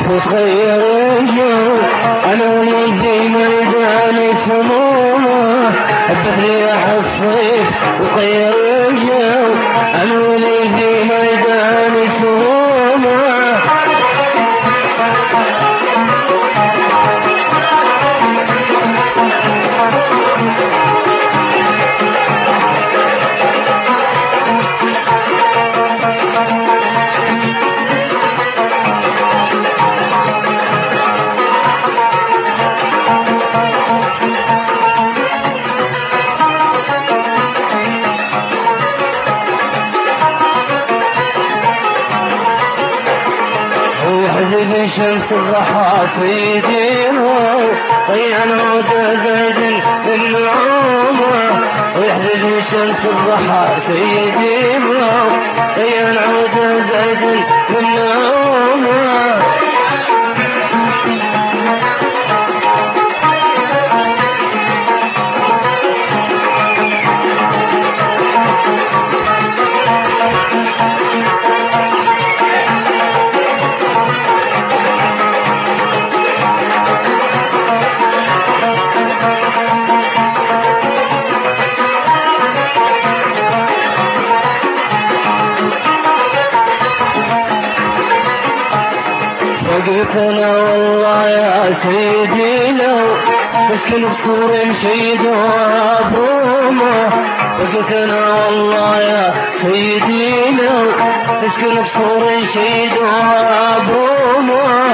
وتغير الجو. انا وليدي ميداني سمومه، هبت رياح الصيف وغير الجو. انا وليدي ميداني سمومه. ويحزب شمس الضحى صيدينه، طيان عود زيد من عمره. ويحزب شمس الضحى صيدينه، طيان عود زيد من عمره. قلت انا والله يا سيدي لو تسكن بصور شيد وابرومه. قلت انا والله يا سيدي لو تسكن بصور شيد وابرومه.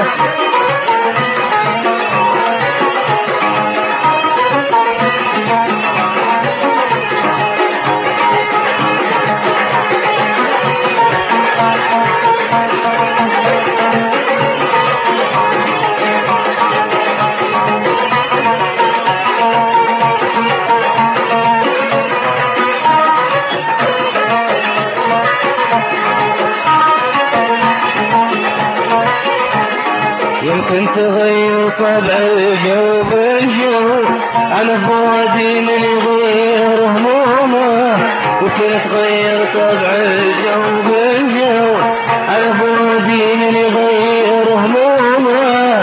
يمكن تغير طبع الجو بالجو، أنا فؤادي من يغير همومه. يمكن تغير طبع الجو بالجو، أنا فؤادي من يغير همومه.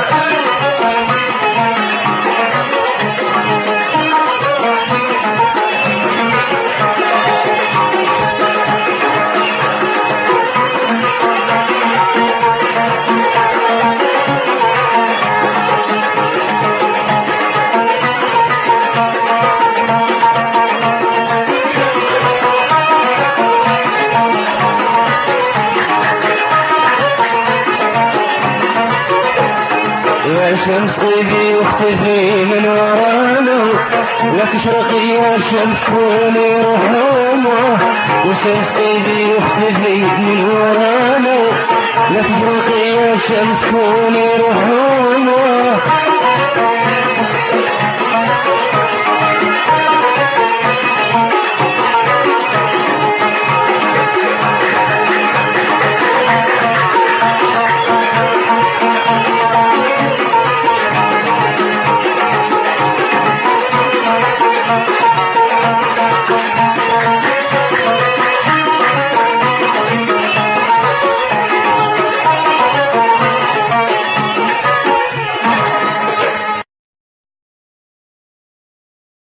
يا شمس غيبي واختفي من ورانا، لا تشرقي يا شمس كوني رهومه. يا شمس غيبي واختفي من ورانا، لا تشرقي يا شمس كوني رهومه.